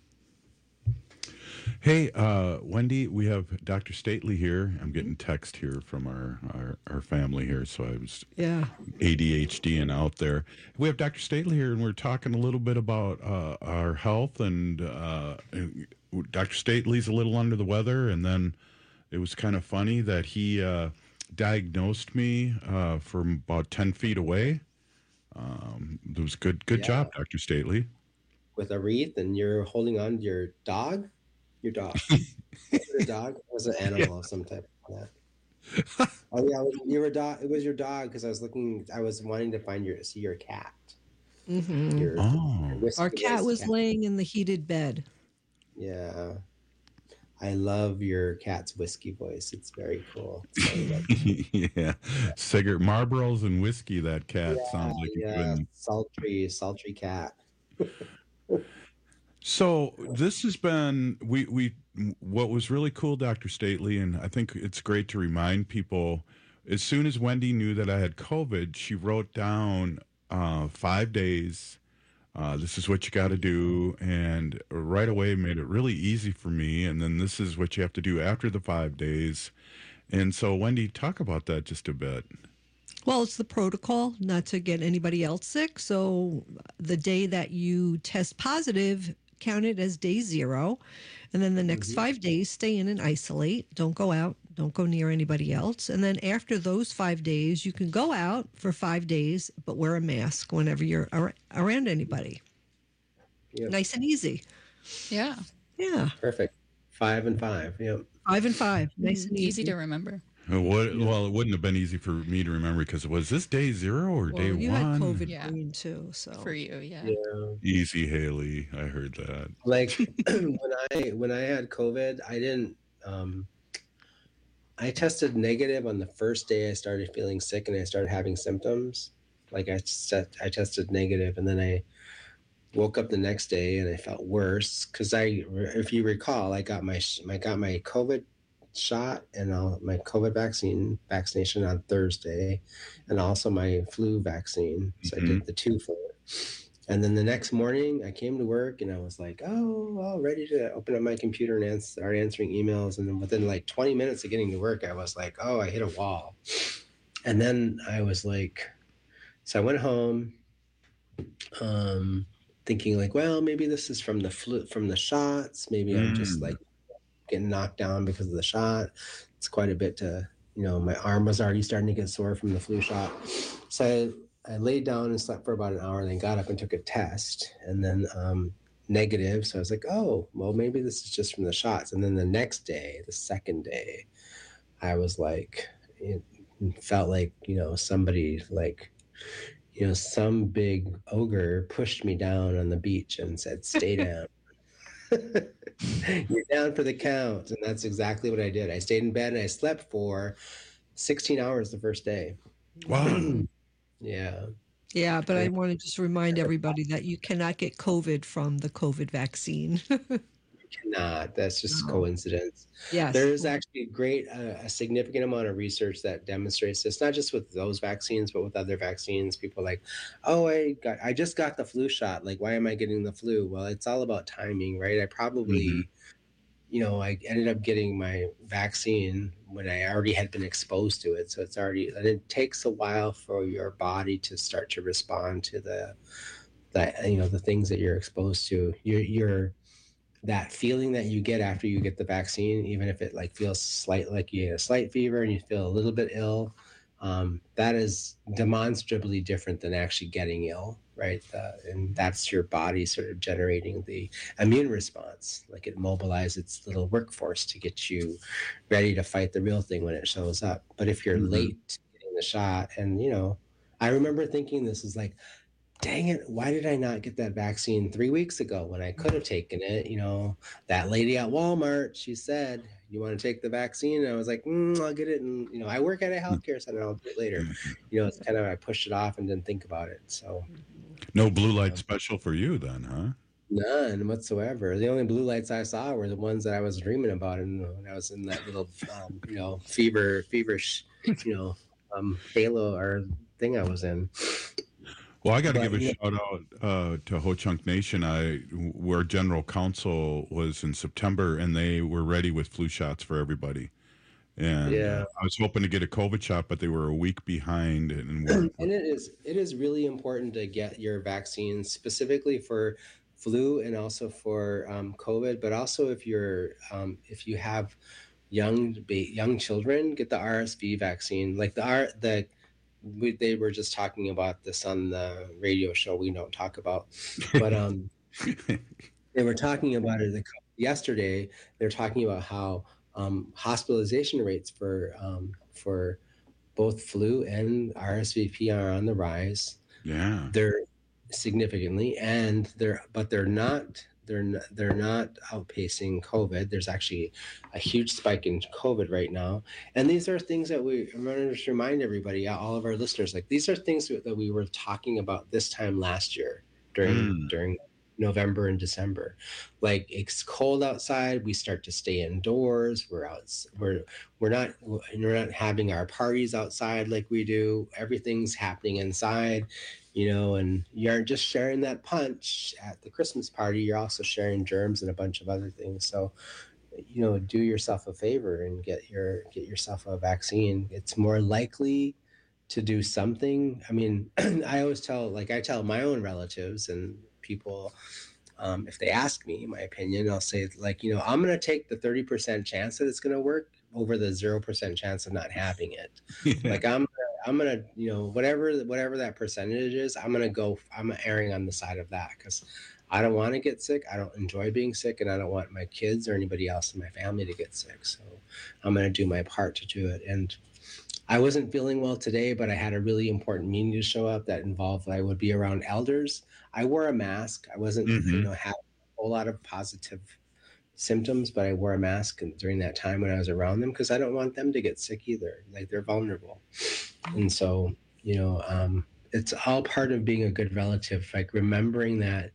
Hey, Wendy, we have Dr. Stately here. I'm getting text here from our family here, so I was ADHD and out there. We have Dr. Stately here, and we're talking a little bit about our health, and Dr. Stately's a little under the weather, and then it was kind of funny that he diagnosed me from about 10 feet away. It was good job, Dr. Stately. With a wreath, and you're holding on to your dog? Your dog. Your dog was an animal of some type of that. Oh yeah, you were dog. It was your dog because I was wanting to see your cat. Mm-hmm. Your Our cat was laying in the heated bed. Yeah, I love your cat's whiskey voice. It's very cool. Yeah, cigarette, Marlboros and whiskey. That cat sounds like a sultry cat. So this has been what was really cool, Dr. Stately, and I think it's great to remind people. As soon as Wendy knew that I had COVID, she wrote down 5 days. This is what you got to do, and right away made it really easy for me. And then this is what you have to do after the 5 days. And so, Wendy, talk about that just a bit. Well, it's the protocol not to get anybody else sick. So the day that you test positive, count it as day 0. And then the next 5 days, stay in and isolate. Don't go out. Don't go near anybody else. And then after those 5 days, you can go out for 5 days, but wear a mask whenever you're around anybody. Yep. Nice and easy. Yeah. Yeah. Perfect. 5 and 5. Yep. 5 and 5. Nice and easy to remember. Well, it wouldn't have been easy for me to remember because was this day 0 or day 1? You had COVID green too, so for you, yeah. Easy, Haley. I heard that. Like when I had COVID, I didn't. I tested negative on the first day I started feeling sick and I started having symptoms. Like I tested negative, and then I woke up the next day and I felt worse because if you recall, I got my COVID shot and my COVID vaccination on Thursday, and also my flu vaccine. So I did the 2 for it. And then the next morning I came to work and I was like, ready to open up my computer and start answering emails. And then within like 20 minutes of getting to work, I was like, I hit a wall. And then I was like, so I went home, thinking like, well, maybe this is from the flu, from the shots. Maybe I'm just like getting knocked down because of the shot. It's quite a bit to, my arm was already starting to get sore from the flu shot. So I laid down and slept for about an hour, and then got up and took a test, and then negative. So I was like, maybe this is just from the shots. And then the next day, the second day, I was like, it felt like, somebody like, some big ogre pushed me down on the beach and said, stay down. You're down for the count. And that's exactly what I did. I stayed in bed and I slept for 16 hours the first day. Wow. Yeah. Yeah, but I want to just remind everybody that you cannot get COVID from the COVID vaccine. You cannot. That's just coincidence. Yes. There is actually a significant amount of research that demonstrates this, not just with those vaccines, but with other vaccines. People are like, I just got the flu shot. Like, why am I getting the flu? Well, it's all about timing, right? I probably, I ended up getting my vaccine when I already had been exposed to it. So and it takes a while for your body to start to respond to the things that you're exposed to. That feeling that you get after you get the vaccine, even if it like feels like you get a slight fever and you feel a little bit ill, that is demonstrably different than actually getting ill. right? And that's your body sort of generating the immune response. Like it mobilizes its little workforce to get you ready to fight the real thing when it shows up. But if you're late to getting the shot, and I remember thinking this is like, dang it, why did I not get that vaccine 3 weeks ago when I could have taken it? That lady at Walmart, she said, you want to take the vaccine? And I was like, I'll get it. And, I work at a healthcare center. I'll do it later. It's kind of, I pushed it off and didn't think about it. So no blue light special for you then, huh? None whatsoever. The only blue lights I saw were the ones that I was dreaming about. And when I was in that little, feverish, halo or thing I was in. Well, I got to give a shout out to Ho Chunk Nation. Where General Council was in September, and they were ready with flu shots for everybody. And I was hoping to get a COVID shot, but they were a week behind. And it is really important to get your vaccines specifically for flu and also for COVID, but also if you have young children, get the RSV vaccine. Like they were just talking about this on the radio show we don't talk about, but they were talking about it yesterday. They're talking about how hospitalization rates for both flu and RSVP are on the rise. Yeah, they're significantly, and they're not outpacing COVID. There's actually a huge spike in COVID right now. And these are things that I'm going to just remind everybody, all of our listeners, like these are things that we were talking about this time last year during November and December. Like it's cold outside, we start to stay indoors. We're not having our parties outside like we do. Everything's happening inside. And you aren't just sharing that punch at the Christmas party, you're also sharing germs and a bunch of other things. So, do yourself a favor and get yourself a vaccine. It's more likely to do something. I mean, I tell my own relatives and people, if they ask me my opinion, I'll say I'm going to take the 30% chance that it's going to work over the 0% chance of not having it. Yeah. Like I'm gonna, whatever that percentage is, I'm erring on the side of that because I don't want to get sick. I don't enjoy being sick, and I don't want my kids or anybody else in my family to get sick. So I'm going to do my part to do it. And I wasn't feeling well today, but I had a really important meeting to show up that involved I would be around elders. I wore a mask. I wasn't, having a whole lot of positive symptoms, but I wore a mask during that time when I was around them because I don't want them to get sick either. Like they're vulnerable. And so, it's all part of being a good relative, like remembering that,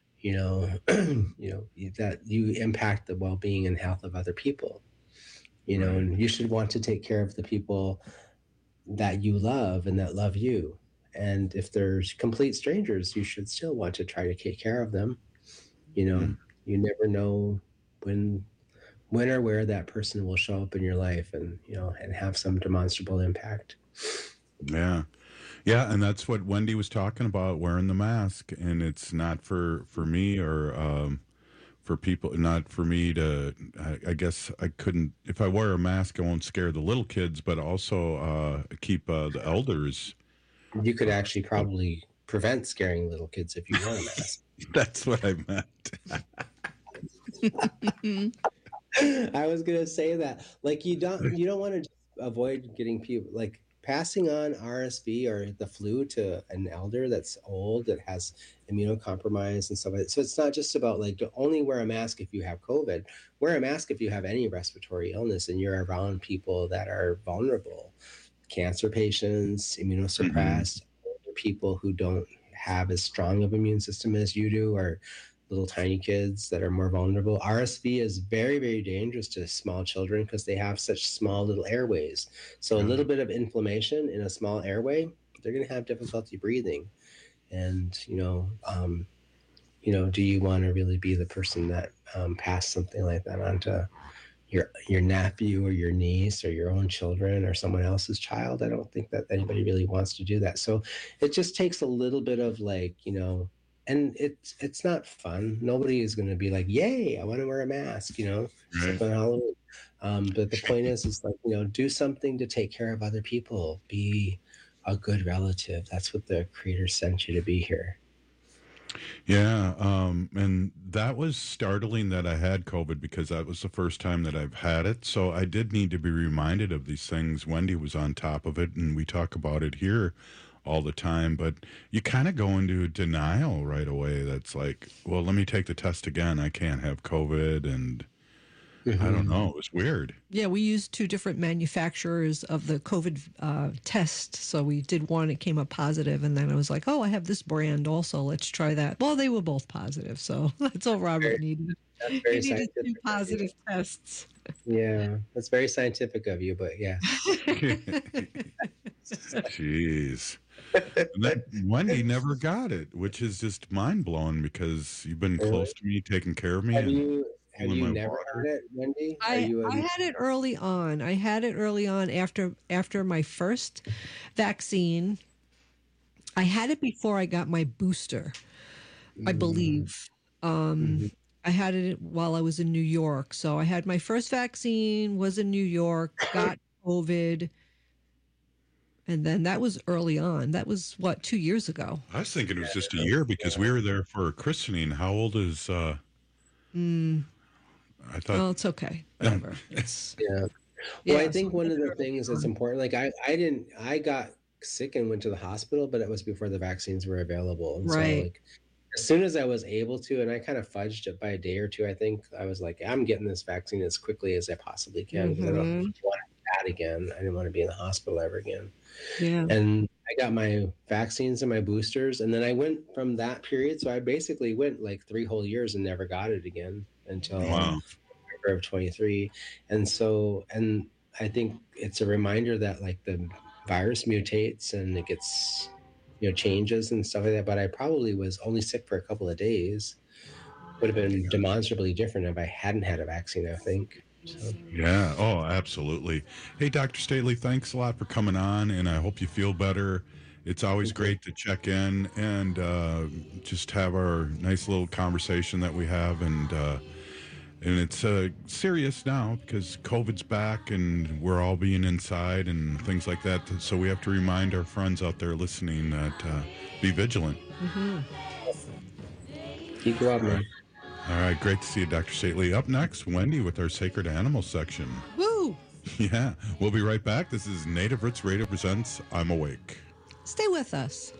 that you impact the well-being and health of other people, and you should want to take care of the people that you love and that love you. And if there's complete strangers, you should still want to try to take care of them. You never know when or where that person will show up in your life and have some demonstrable impact. Yeah, and that's what Wendy was talking about, wearing the mask. And it's not for me or for people, not for me to, I guess I couldn't, if I wear a mask, I won't scare the little kids, but also keep the elders. You could actually probably prevent scaring little kids if you wear a mask. That's what I meant. I was gonna say that, like, you don't want to avoid getting people, like passing on RSV or the flu to an elder that's old, that has immunocompromised and stuff like that. So it's not just about like only wear a mask if you have COVID. Wear a mask if you have any respiratory illness and you're around people that are vulnerable, cancer patients, immunosuppressed, people who don't have as strong of immune system as you do, or little tiny kids that are more vulnerable. RSV is very, very dangerous to small children because they have such small little airways. So a little bit of inflammation in a small airway, they're going to have difficulty breathing. And, do you want to really be the person that passed something like that on to your nephew or your niece or your own children or someone else's child? I don't think that anybody really wants to do that. So it just takes a little bit of and it's not fun. Nobody is going to be like, yay, I want to wear a mask, Right. like on Halloween. But the point is do something to take care of other people. Be a good relative. That's what the Creator sent you to be here. Yeah, and that was startling that I had COVID because that was the first time that I've had it. So I did need to be reminded of these things. Wendy was on top of it, and we talk about it here all the time. But you kind of go into denial right away. That's like, well, let me take the test again. I can't have COVID, and I don't know. It was weird. Yeah, we used two different manufacturers of the COVID test. So we did one, it came up positive, and then I was like, oh, I have this brand also. Let's try that. Well, they were both positive, so that's all Robert needed. He needed two positive tests. Yeah, that's very scientific of you, but yeah. Jeez. And then Wendy never got it, which is just mind blowing because you've been close to me, taking care of me. Have you never had it, Wendy? I had it early on. I had it early on after my first vaccine. I had it before I got my booster, I believe. I had it while I was in New York. So I had my first vaccine, was in New York, got COVID. And then that was early on. That was, 2 years ago? I was thinking it was just a year because we were there for a christening. How old is... I thought... Well, it's okay. Whatever. Yeah. Well, I think one of the things that's important, like I got sick and went to the hospital, but it was before the vaccines were available. And right. So, like, as soon as I was able to, and I kind of fudged it by a day or two, I think I was like, I'm getting this vaccine as quickly as I possibly can because I don't want to be bad again. I didn't want to be in the hospital ever again. Yeah. And I got my vaccines and my boosters, and then I went from that period. So I basically went like 3 whole years and never got it again until November of 23. And I think it's a reminder that like the virus mutates and it gets, changes and stuff like that. But I probably was only sick for a couple of days. Would have been demonstrably different if I hadn't had a vaccine, I think. So. Yeah. Oh, absolutely. Hey, Dr. Staley, thanks a lot for coming on, and I hope you feel better. It's always great to check in and just have our nice little conversation that we have, and it's serious now because COVID's back and we're all being inside and things like that. So we have to remind our friends out there listening that be vigilant. Keep you up, man. All right, great to see you, Dr. Staley. Up next, Wendy with our Sacred Animal section. Woo! Yeah, we'll be right back. This is Native Roots Radio presents I'm Awake. Stay with us.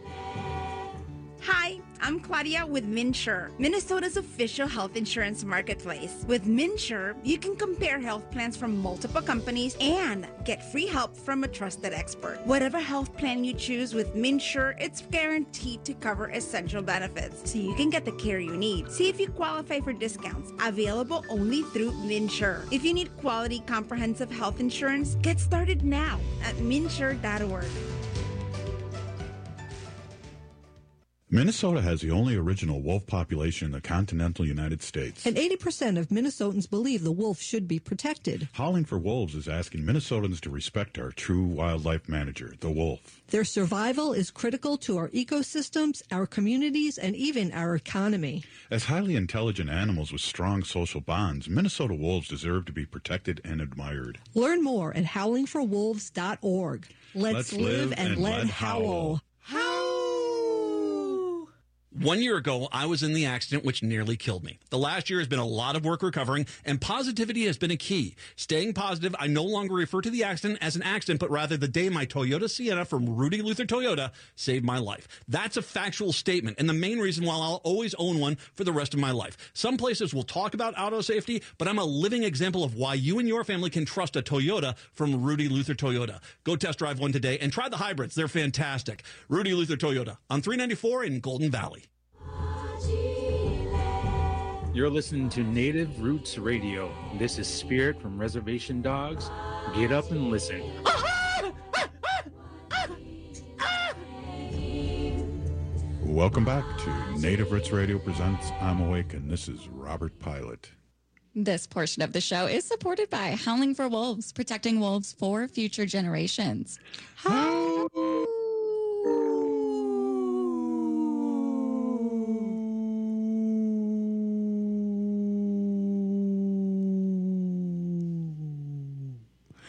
Hi, I'm Claudia with MinSure, Minnesota's official health insurance marketplace. With MinSure, you can compare health plans from multiple companies and get free help from a trusted expert. Whatever health plan you choose with MinSure, it's guaranteed to cover essential benefits, so you can get the care you need. See if you qualify for discounts, available only through MinSure. If you need quality, comprehensive health insurance, get started now at minsure.org. Minnesota has the only original wolf population in the continental United States. And 80% of Minnesotans believe the wolf should be protected. Howling for Wolves is asking Minnesotans to respect our true wildlife manager, the wolf. Their survival is critical to our ecosystems, our communities, and even our economy. As highly intelligent animals with strong social bonds, Minnesota wolves deserve to be protected and admired. Learn more at howlingforwolves.org. Let's live and let howl. 1 year ago, I was in the accident which nearly killed me. The last year has been a lot of work recovering, and positivity has been a key. Staying positive, I no longer refer to the accident as an accident, but rather the day my Toyota Sienna from Rudy Luther Toyota saved my life. That's a factual statement, and the main reason why I'll always own one for the rest of my life. Some places will talk about auto safety, but I'm a living example of why you and your family can trust a Toyota from Rudy Luther Toyota. Go test drive one today and try the hybrids. They're fantastic. Rudy Luther Toyota on 394 in Golden Valley. You're listening to Native Roots Radio. This is Spirit from Reservation Dogs. Get up and listen. Welcome back to Native Roots Radio presents I'm Awake, and this is Robert Pilot. This portion of the show is supported by Howling for Wolves, protecting wolves for future generations.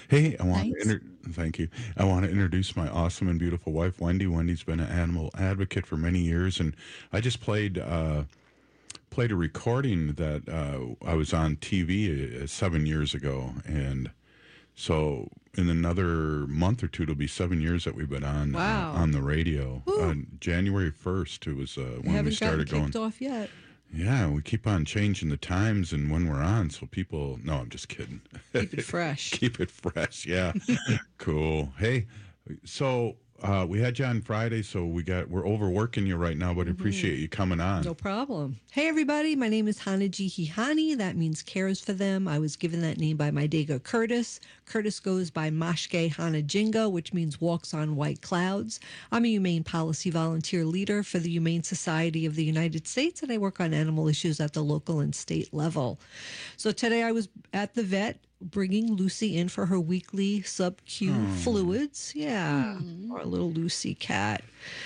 Hey, I want Nice. to thank you. I want to introduce my awesome and beautiful wife, Wendy. Wendy's been an animal advocate for many years, and I just played a recording that I was on TV 7 years ago, and so in another month or two, it'll be 7 years that we've been on on the radio. January 1st, it was when we started going. Kicked off yet. Yeah, we keep on changing the times and when we're on, so people. No, I'm just kidding. Keep it fresh. Keep it fresh. Yeah, cool. Hey, so we had you on Friday, so we're overworking you right now, but appreciate you coming on. No problem. Hey, everybody. My name is Hanaji Hihani. That means cares for them. I was given that name by my Dago Curtis. Curtis goes by Mashke Hanajinga, which means walks on white clouds. I'm a humane policy volunteer leader for the Humane Society of the United States, and I work on animal issues at the local and state level. So today I was at the vet bringing Lucy in for her weekly sub-Q fluids. Yeah, our little Lucy cat.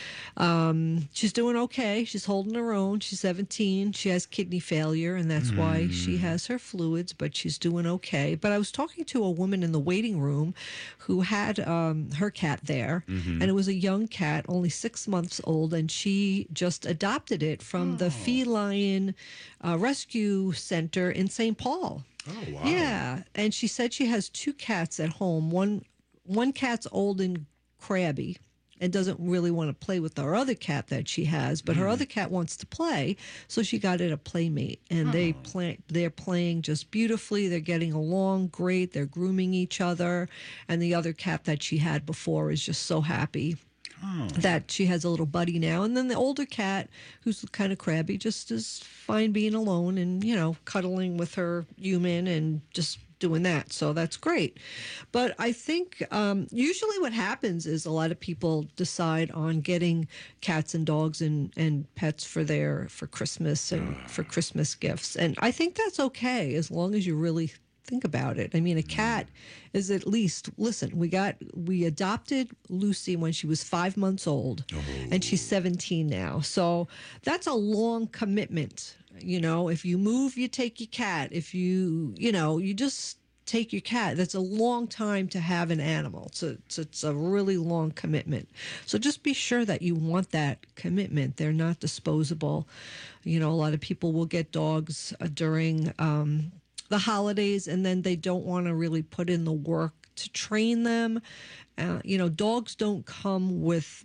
She's doing okay. She's holding her own. She's 17. She has kidney failure, and that's why she has her fluids, but she's doing okay. But I was talking to a woman in the waiting room who had her cat there, and it was a young cat, only 6 months old, and she just adopted it from the Feline Rescue Center in St. Paul. Oh, wow. Yeah, and she said she has 2 cats at home. One cat's old and crabby and doesn't really want to play with our other cat that she has, but her other cat wants to play, so she got it a playmate, and they're playing just beautifully. They're getting along great. They're grooming each other, and the other cat that she had before is just so happy that she has a little buddy now. And then the older cat, who's kind of crabby, just is fine being alone and, cuddling with her human and just doing that. So that's great. But I think usually what happens is a lot of people decide on getting cats and dogs and pets for Christmas and for Christmas gifts. And I think that's okay as long as you really think about it. I mean, a cat is at least, listen, we adopted Lucy when she was 5 months old, and she's 17 now. So that's a long commitment. If you move, you take your cat. If you just take your cat. That's a long time to have an animal. It's a really long commitment. So just be sure that you want that commitment. They're not disposable. A lot of people will get dogs during the holidays, and then they don't want to really put in the work to train them. Dogs don't come with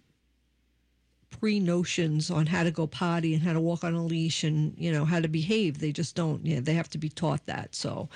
pre-notions on how to go potty and how to walk on a leash and, how to behave. They just don't. They have to be taught that. So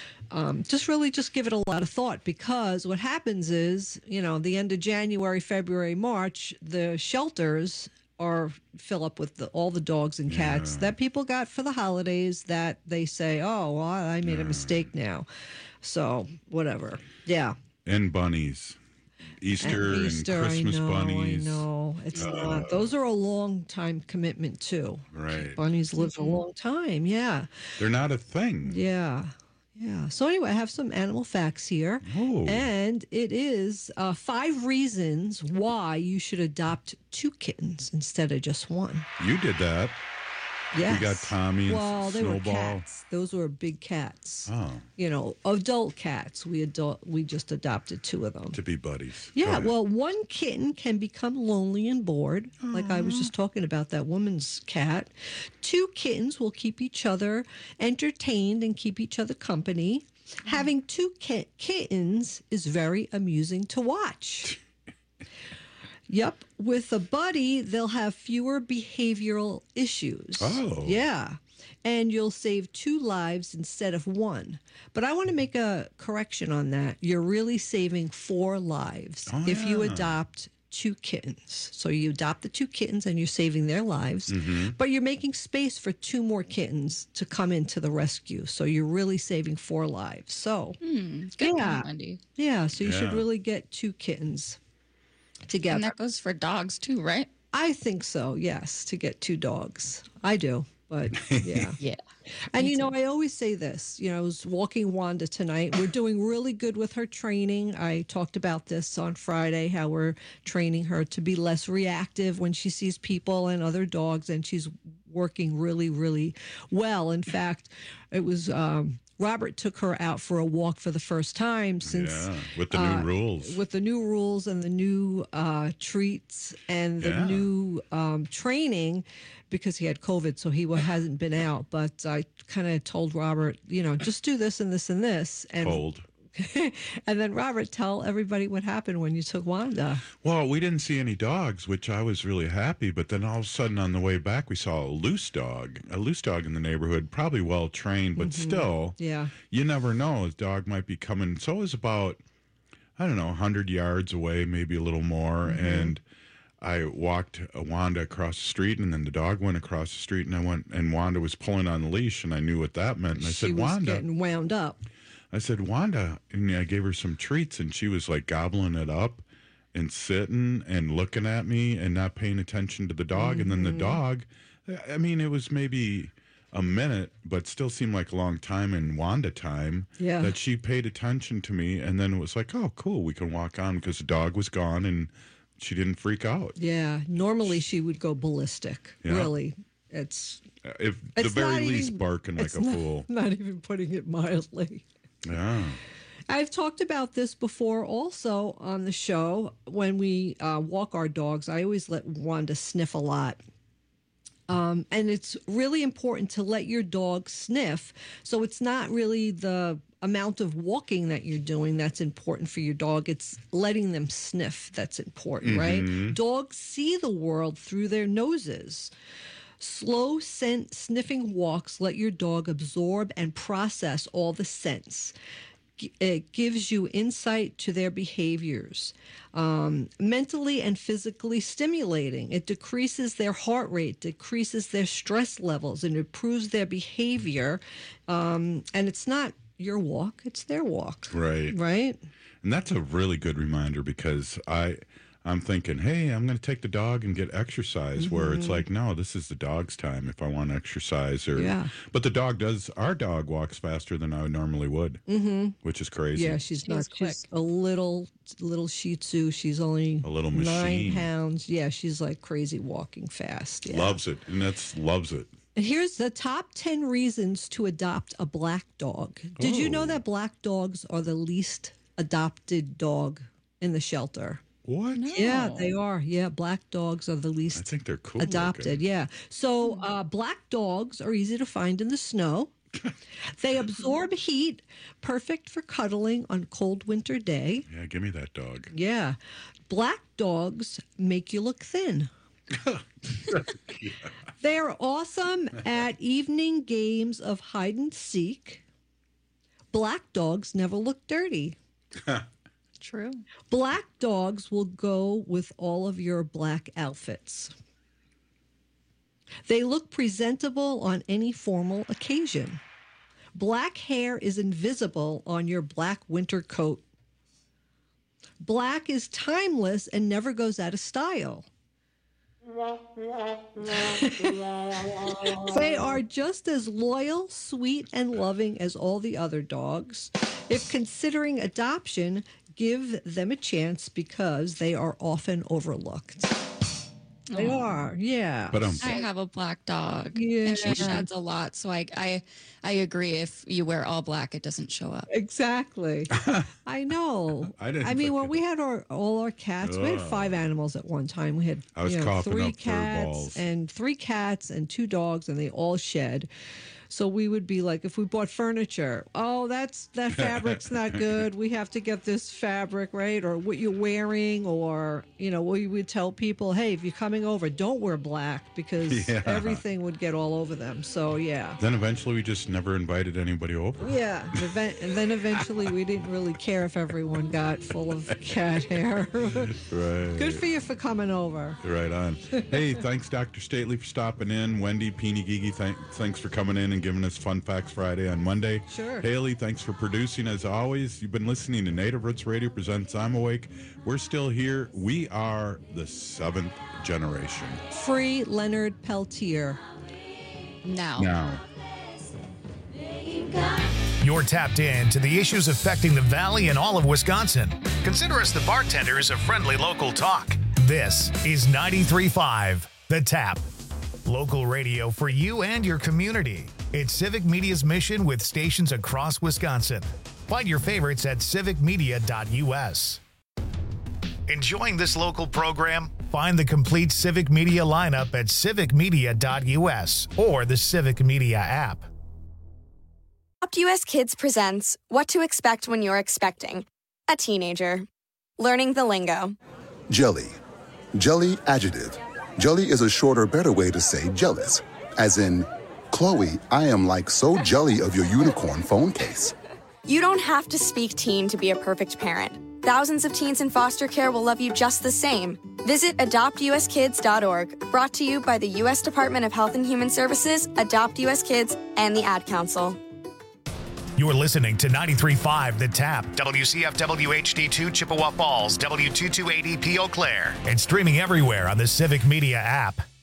just give it a lot of thought, because what happens is, the end of January, February, March, the shelters fill up with all the dogs and cats that people got for the holidays that they say, oh, well, I made a mistake now. So whatever. Yeah. And bunnies. Easter and Christmas bunnies. I know. It's not. Those are a long time commitment too. Right. Bunnies live a long time. Yeah. They're not a thing. Yeah. Yeah. So anyway, I have some animal facts here. Oh. And it is 5 reasons why you should adopt 2 kittens instead of just 1. You did that. Yes. We got Tommy and Well, they Snowball. were cats. Those were big cats. Oh. Adult cats. We just adopted 2 of them. To be buddies. Yeah, well, 1 kitten can become lonely and bored, like I was just talking about that woman's cat. 2 kittens will keep each other entertained and keep each other company. Having 2 kittens is very amusing to watch. Yep. With a buddy, they'll have fewer behavioral issues. Oh. Yeah. And you'll save 2 lives instead of 1. But I want to make a correction on that. You're really saving 4 lives if you adopt 2 kittens. So you adopt the 2 kittens and you're saving their lives, but you're making space for 2 more kittens to come into the rescue. So you're really saving 4 lives. So Good point, Wendy. Yeah. So you should really get 2 kittens together. And that goes for dogs too, right? I think so, yes, to get 2 dogs. I do, but yeah. Yeah. And, I always say this, I was walking Wanda tonight. We're doing really good with her training. I talked about this on Friday, how we're training her to be less reactive when she sees people and other dogs, and she's working really, really well. In fact, it was Robert took her out for a walk for the first time since with the new rules. With the new rules and the new treats and the new training, because he had COVID, so he hasn't been out. But I kind of told Robert, just do this and this and this. And and then Robert, tell everybody what happened when you took Wanda. Well, we didn't see any dogs, which I was really happy. But then all of a sudden on the way back, we saw a loose dog in the neighborhood, probably well trained, but still, you never know. His dog might be coming. So it was about, 100 yards away, maybe a little more. And I walked Wanda across the street, and then the dog went across the street, and Wanda was pulling on the leash, and I knew what that meant. And I said, Wanda. She was getting wound up. I said, Wanda, and I gave her some treats, and she was like gobbling it up and sitting and looking at me and not paying attention to the dog. And then the dog, it was maybe a minute, but still seemed like a long time in Wanda time that she paid attention to me. And then it was like, oh, cool, we can walk on, because the dog was gone and she didn't freak out. Yeah, normally she would go ballistic, really. It's the very least barking like a fool. Not even putting it mildly. Yeah. I've talked about this before also on the show. When we walk our dogs, I always let Wanda sniff a lot. And it's really important to let your dog sniff. So it's not really the amount of walking that you're doing that's important for your dog. It's letting them sniff that's important, right? Dogs see the world through their noses. Slow scent sniffing walks let your dog absorb and process all the scents. It gives you insight to their behaviors. Mentally and physically stimulating. It decreases their heart rate, decreases their stress levels, and improves their behavior. And it's not your walk, it's their walk. Right. Right? And that's a really good reminder, because I'm thinking, hey, I'm going to take the dog and get exercise, where it's like, no, this is the dog's time if I want exercise. But our dog walks faster than I normally would, which is crazy. Yeah, she's a little Shih Tzu. She's only a little machine. 9 pounds. Yeah, she's like crazy walking fast. Yeah. Loves it. And loves it. And here's the top 10 reasons to adopt a black dog. Did you know that black dogs are the least adopted dog in the shelter? What? No. Yeah, they are. Yeah, black dogs are the least. I think they're cool. Adopted, looking. Yeah. So black dogs are easy to find in the snow. They absorb heat, perfect for cuddling on cold winter day. Yeah, give me that dog. Yeah. Black dogs make you look thin. They are awesome at evening games of hide and seek. Black dogs never look dirty. True. Black dogs will go with all of your black outfits. They look presentable on any formal occasion. Black hair is invisible on your black winter coat. Black is timeless and never goes out of style. They are just as loyal, sweet, and loving as all the other dogs. If considering adoption, give them a chance, because they are often overlooked. They are, yeah. But I have a black dog, Yeah. and she sheds a lot. So I agree. If you wear all black, it doesn't show up. Exactly. I know. I mean, when we had all our cats, we had 5 animals at one time. We had I was coughing 3 up fur balls. cats and 3 cats and 2 dogs, and they all shed. So we would be like, if we bought furniture, that fabric's not good. We have to get this fabric, right? Or what you're wearing, or, we would tell people, hey, if you're coming over, don't wear black, because everything would get all over them. So, yeah. Then eventually we just never invited anybody over. Yeah. And then eventually we didn't really care if everyone got full of cat hair. Right. Good for you for coming over. Right on. Hey, thanks, Dr. Stately, for stopping in. Wendy, Peony Gigi, thanks for coming in and giving us Fun Facts Friday on Monday. Sure. Haley, thanks for producing as always. You've been listening to Native Roots Radio presents I'm Awake. We're still here. We are the 7th generation. Free Leonard Peltier. Now. You're tapped in to the issues affecting the Valley and all of Wisconsin. Consider us the bartenders of friendly local talk. This is 93.5 The Tap. Local radio for you and your community. It's Civic Media's mission with stations across Wisconsin. Find your favorites at civicmedia.us. Enjoying this local program? Find the complete Civic Media lineup at civicmedia.us or the Civic Media app. Adopt US Kids presents What to Expect When You're Expecting a Teenager. Learning the lingo. Jelly. Jelly adjective. Jelly is a shorter, better way to say jealous. As in, Chloe, I am like so jelly of your unicorn phone case. You don't have to speak teen to be a perfect parent. Thousands of teens in foster care will love you just the same. Visit adoptuskids.org, brought to you by the U.S. Department of Health and Human Services, Adopt US Kids, and the Ad Council. You're listening to 93.5 The Tap, WCFW HD2 Chippewa Falls, W228EP Eau Claire, and streaming everywhere on the Civic Media app.